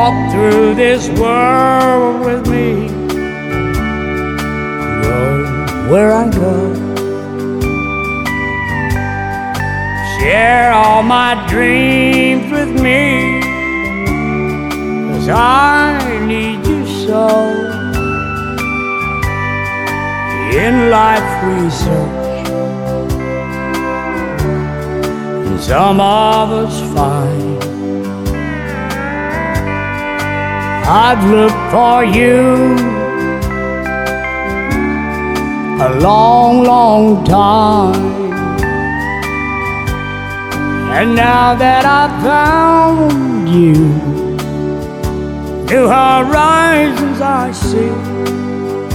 walk through this world with me. Go where I go, share all my dreams with me, 'cause I need you so. In life we search, and some of us find. I've looked for you a long, long time, and now that I've found you, new horizons I see.